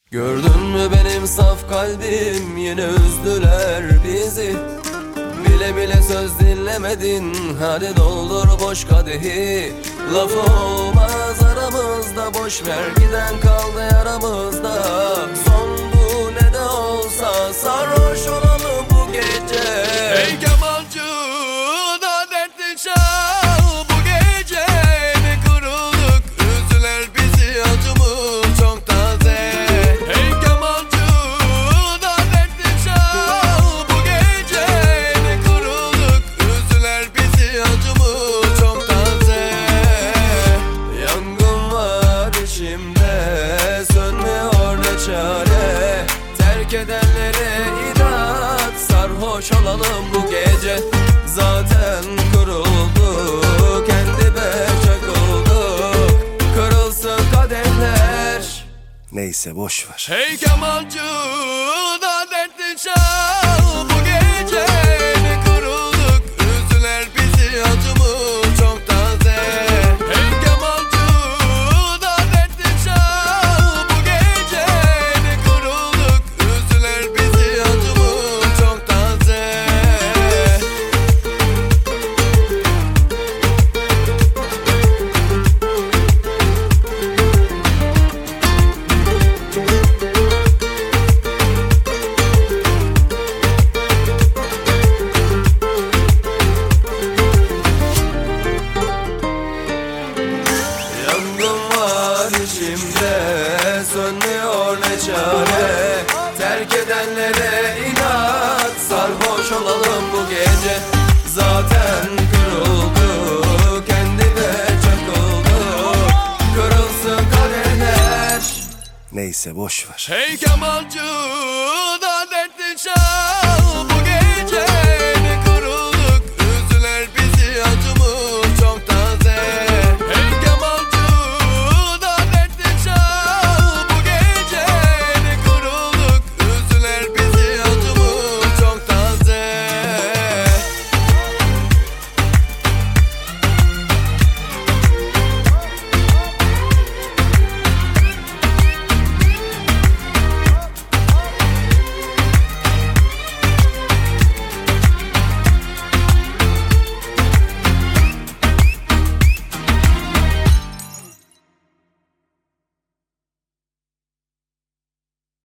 Gördün mü benim saf kalbim, yine üzdüler bizi. Bile bile söz dinlemedin, hadi doldur boş kadehi. Lafı olmaz aramızda, boş ver giden kaldı yaramızda. Son bu ne de olsa sarhoş olalım bu gece. Hey kemancı da dertli çal, bu gece ne kurulduk, üzdüler bizi, acımız çok taze. Hey kemancı da dertli çal, bu gece ne kurulduk, üzdüler bizi, acımız çok taze. Yangın var içimde, sönmüyor ne çare. Terk edenlere inat, sarhoş olalım bu gece. Zaten kurulduk, kendi beçak olduk. Kırılsın kadehler. Neyse boş ver. Hey kemancı da dertli çal, bu gece ne kurulduk, üzdüler bizi, acımız çok taze. Hey kemancı da dertli çal, bu gece ne kurulduk, üzdüler bizi, acımız çok taze. Yangın var içimde, sönmüyor ne çare. Terk edenlere inat, sarhoş olalım bu gece. Zaten kırıldık, kendi beçak olduk. Kırılsın kadehler. Neyse boş ver. Hey kemancı da